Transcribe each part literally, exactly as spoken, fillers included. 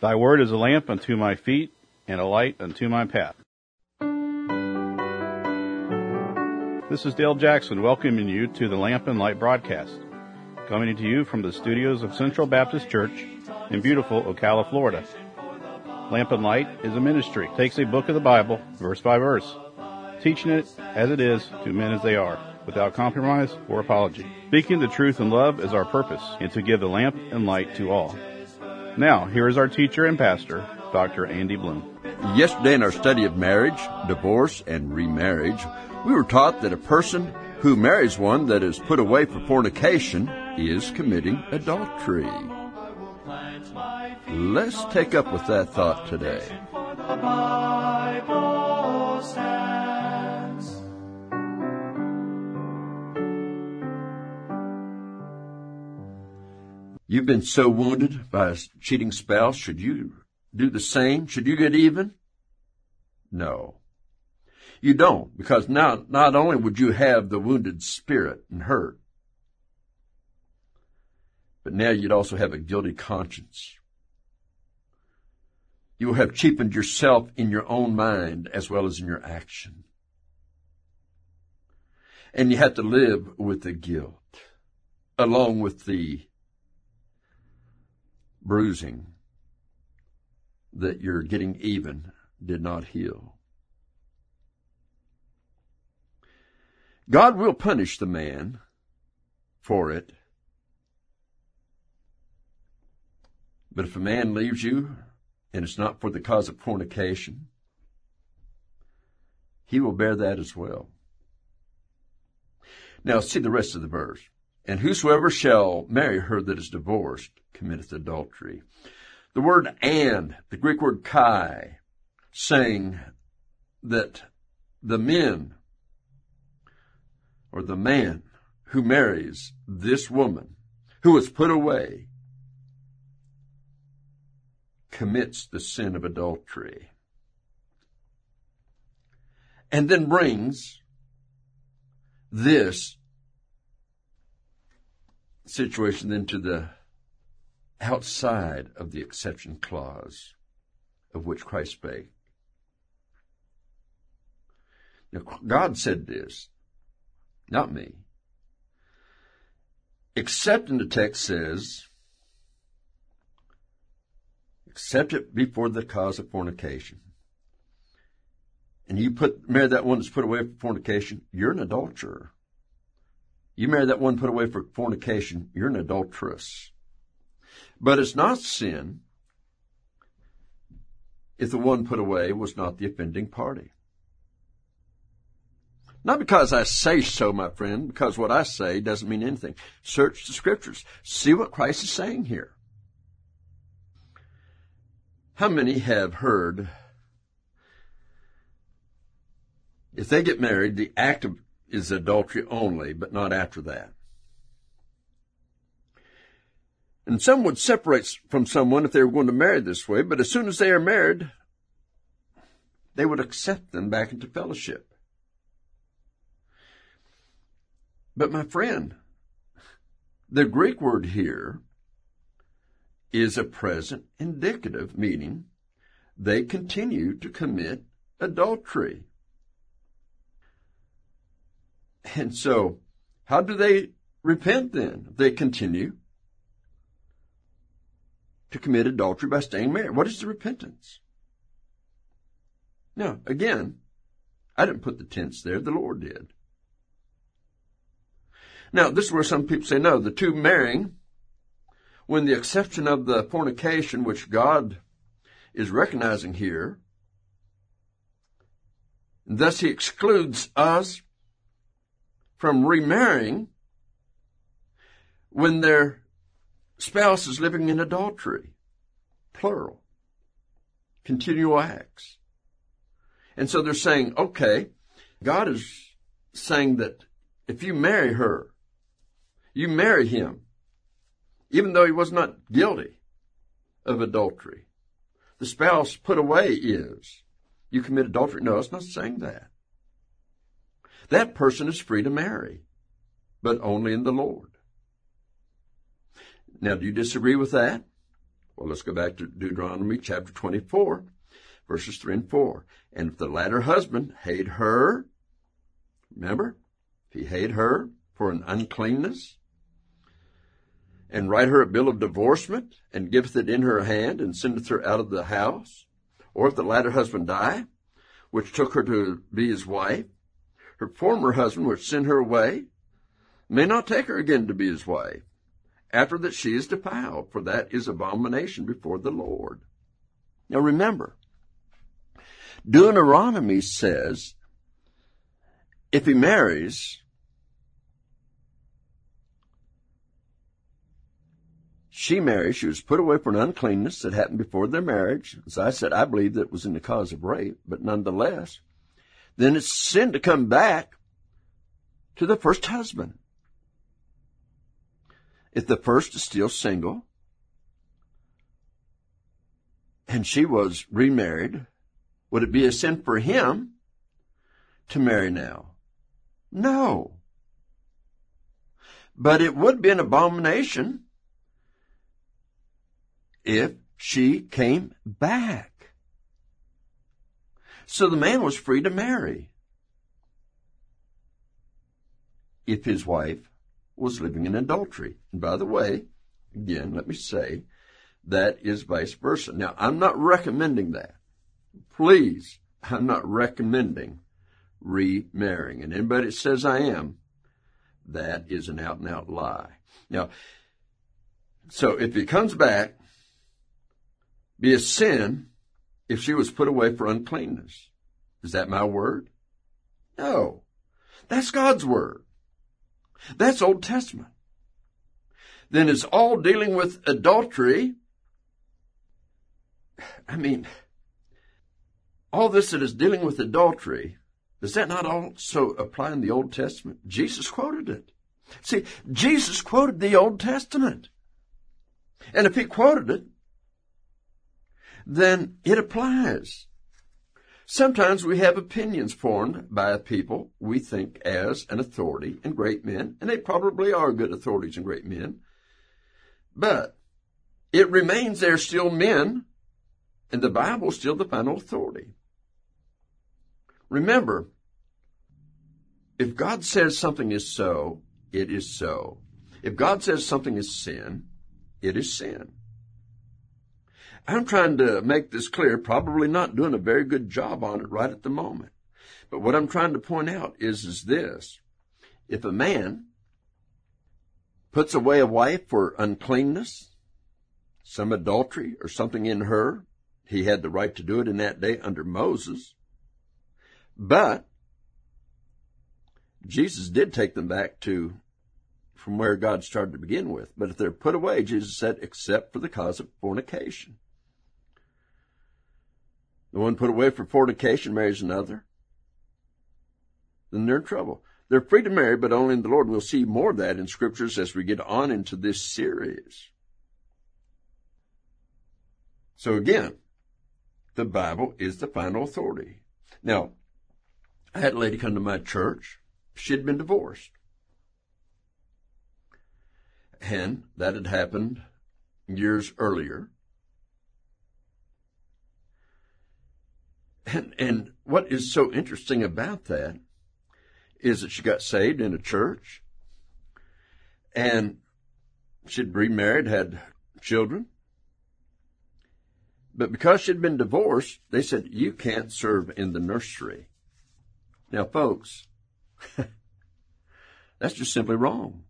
Thy word is a lamp unto my feet and a light unto my path. This is Dale Jackson welcoming you to the Lamp and Light broadcast, coming to you from the studios of Central Baptist Church in beautiful Ocala, Florida. Lamp and Light is a ministry. It takes a book of the Bible, verse by verse, teaching it as it is to men as they are, without compromise or apology. Speaking the truth in love is our purpose, and to give the lamp and light to all. Now, here is our teacher and pastor, Doctor Andy Bloom. Yesterday in our study of marriage, divorce, and remarriage, we were taught that a person who marries one that is put away for fornication is committing adultery. Let's take up with that thought today. You've been so wounded by a cheating spouse. Should you do the same? Should you get even? No. You don't, because now not only would you have the wounded spirit and hurt, but now you'd also have a guilty conscience. You will have cheapened yourself in your own mind as well as in your action. And you have to live with the guilt, along with the bruising that your getting even did not heal. God will punish the man for it. But if a man leaves you, and it's not for the cause of fornication, he will bear that as well. Now see the rest of the verse. And whosoever shall marry her that is divorced committeth adultery. The word and, the Greek word kai, saying that the men or the man who marries this woman who is put away commits the sin of adultery. And then brings this situation then to the outside of the exception clause of which Christ spake. Now, God said this, not me. Except in the text says, except it be for the cause of fornication. And you put marry that one that's put away for fornication, you're an adulterer. You marry that one put away for fornication, you're an adulteress. But it's not sin if the one put away was not the offending party. Not because I say so, my friend, because what I say doesn't mean anything. Search the Scriptures. See what Christ is saying here. How many have heard, if they get married, the act of is adultery only, but not after that? And some would separate from someone if they were going to marry this way, but as soon as they are married, they would accept them back into fellowship. But my friend, the Greek word here is a present indicative, meaning they continue to commit adultery. And so, how do they repent then? They continue to commit adultery by staying married. What is the repentance? Now, again, I didn't put the tense there. The Lord did. Now, this is where some people say, no, the two marrying, when the exception of the fornication, which God is recognizing here, and thus he excludes us from remarrying when their spouse is living in adultery. Plural. Continual acts. And so they're saying, okay, God is saying that if you marry her, you marry him, even though he was not guilty of adultery. The spouse put away is, you commit adultery. No, it's not saying that. That person is free to marry, but only in the Lord. Now, do you disagree with that? Well, let's go back to Deuteronomy chapter twenty-four, verses three and four. And if the latter husband hate her, remember, if he hate her for an uncleanness, and write her a bill of divorcement, and giveth it in her hand, and sendeth her out of the house, or if the latter husband die, which took her to be his wife, her former husband, which sent her away, may not take her again to be his wife, after that she is defiled, for that is abomination before the Lord. Now remember, Deuteronomy says, if he marries, she married, she was put away for an uncleanness that happened before their marriage. As I said, I believe that it was in the cause of rape, but nonetheless, then it's sin to come back to the first husband. If the first is still single, and she was remarried, would it be a sin for him to marry now? No. But it would be an abomination if she came back. So the man was free to marry if his wife was living in adultery. And by the way, again, let me say, that is vice versa. Now, I'm not recommending that. Please, I'm not recommending remarrying. And anybody that says I am, that is an out-and-out lie. Now, so if he comes back, be a sin if she was put away for uncleanness. Is that my word? No. That's God's word. That's Old Testament. Then it's all dealing with adultery. I mean, all this that is dealing with adultery, does that not also apply in the Old Testament? Jesus quoted it. See, Jesus quoted the Old Testament. And if he quoted it, then it applies. Sometimes we have opinions formed by people we think as an authority and great men, and they probably are good authorities and great men. But it remains they're still men, and the Bible is still the final authority. Remember, if God says something is so, it is so. If God says something is sin, it is sin. I'm trying to make this clear, probably not doing a very good job on it right at the moment. But what I'm trying to point out is, is this. If a man puts away a wife for uncleanness, some adultery or something in her, he had the right to do it in that day under Moses. But Jesus did take them back to from where God started to begin with. But if they're put away, Jesus said, except for the cause of fornication. The one put away for fornication marries another, then they're in trouble. They're free to marry, but only in the Lord. We'll see more of that in scriptures as we get on into this series. So again, the Bible is the final authority. Now, I had a lady come to my church. She'd been divorced. And that had happened years earlier. And, and what is so interesting about that is that she got saved in a church, and she'd remarried, had children. But because she'd been divorced, they said, you can't serve in the nursery. Now, folks, that's just simply wrong.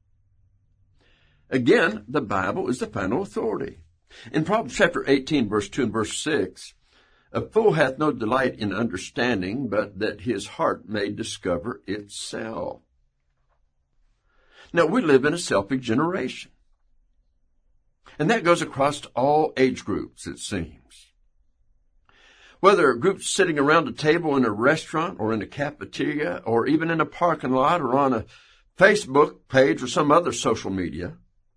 Again, the Bible is the final authority. In Proverbs chapter eighteen, verse two and verse six, a fool hath no delight in understanding, but that his heart may discover itself. Now, we live in a selfish generation. And that goes across all age groups, it seems. Whether groups sitting around a table in a restaurant or in a cafeteria or even in a parking lot or on a Facebook page or some other social media,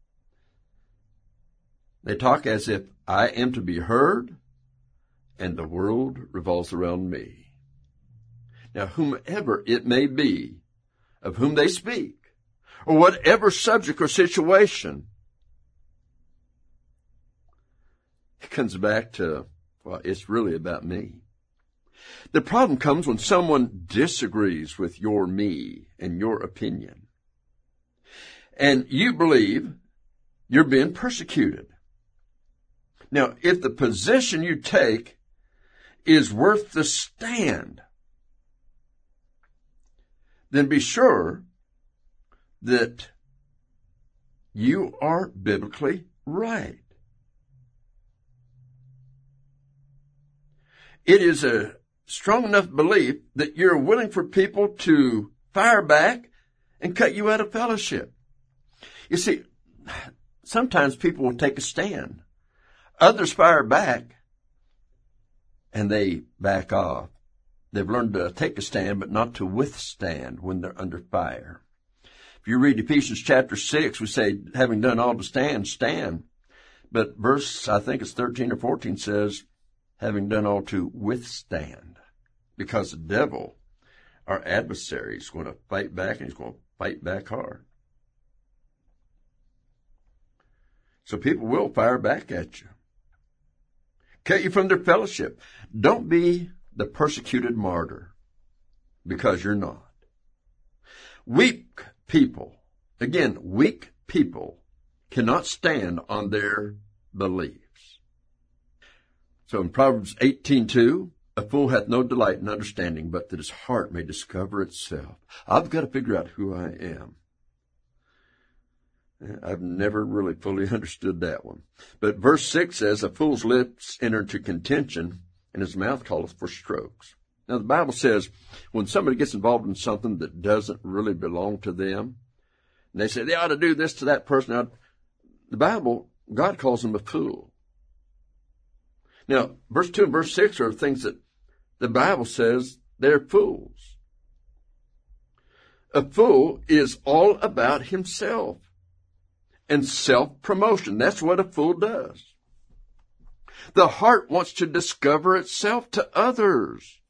they talk as if I am to be heard and the world revolves around me. Now, whomever it may be of whom they speak, or whatever subject or situation, It comes back to, well, it's really about me. The problem comes when someone disagrees with your me and your opinion. And you believe you're being persecuted. Now, if the position you take is worth the stand, then be sure that you are biblically right. It is a strong enough belief that you're willing for people to fire back and cut you out of fellowship. You see, sometimes people will take a stand. Others fire back and they back off. They've learned to take a stand, but not to withstand when they're under fire. If you read Ephesians chapter six, we say, having done all to stand, stand. But verse, I think it's thirteen or fourteen says, having done all to withstand. Because the devil, our adversary, is going to fight back, and he's going to fight back hard. So people will fire back at you. Cut you from their fellowship. Don't be the persecuted martyr, because you're not. Weak people, again, weak people cannot stand on their beliefs. So in Proverbs eighteen two, a fool hath no delight in understanding, but that his heart may discover itself. I've got to figure out who I am. I've never really fully understood that one. But verse six says, a fool's lips enter into contention, and his mouth calleth for strokes. Now, the Bible says when somebody gets involved in something that doesn't really belong to them, and they say they ought to do this to that person, now, the Bible, God calls them a fool. Now, verse two and verse six are things that the Bible says they're fools. A fool is all about himself and self-promotion. That's what a fool does. The heart wants to discover itself to others.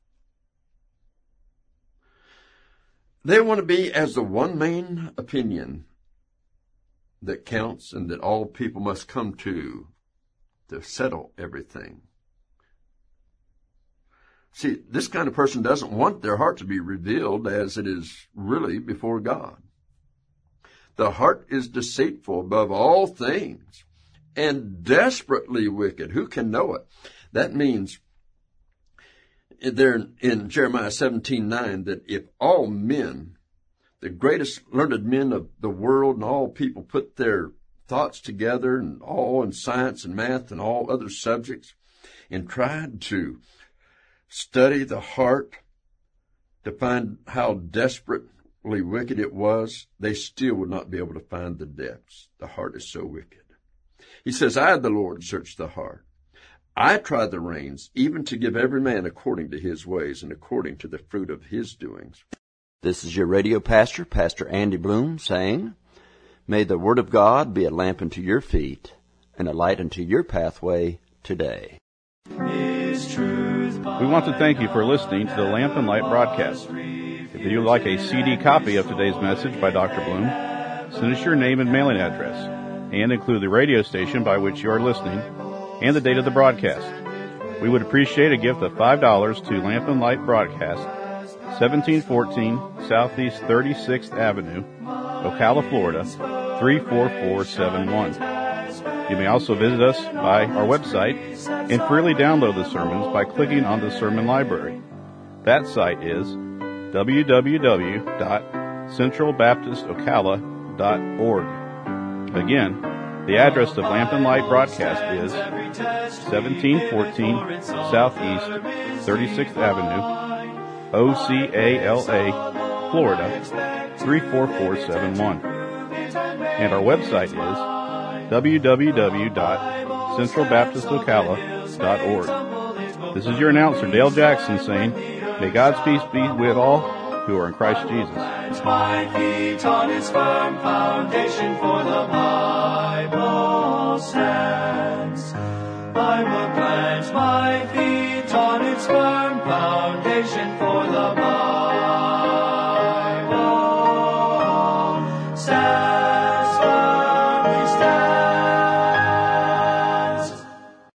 They want to be as the one main opinion that counts and that all people must come to to settle everything. See, this kind of person doesn't want their heart to be revealed as it is really before God. The heart is deceitful above all things and desperately wicked. Who can know it? That means there in Jeremiah seventeen nine that if all men, the greatest learned men of the world and all people put their thoughts together and all in science and math and all other subjects and tried to study the heart to find how desperately wicked it was, they still would not be able to find the depths. The heart is so wicked. He says, I, the Lord, search the heart. I try the reins, even to give every man according to his ways and according to the fruit of his doings. This is your radio pastor, Pastor Andy Bloom, saying, may the word of God be a lamp unto your feet and a light unto your pathway today. We want to thank you for listening to the Lamp and Light broadcast. If you'd like a C D copy of today's message by Doctor Bloom, send us your name and mailing address, and include the radio station by which you are listening and the date of the broadcast. We would appreciate a gift of five dollars to Lamp and Light Broadcast, seventeen fourteen Southeast thirty-sixth Avenue, Ocala, Florida, three four four seven one. You may also visit us by our website and freely download the sermons by clicking on the sermon library. That site is w w w dot central baptist ocala dot org. Again, the address of Lamp and Light Broadcast is seventeen fourteen Southeast thirty-sixth Avenue, O C A L A, Florida, three four four seven one. And our website is w w w dot central baptist ocala dot org. This is your announcer, Dale Jackson, saying, may God's peace be with all who are in Christ Jesus. My feet on its firm foundation, for the Bible stands. I will plant my feet on its firm foundation, for the Bible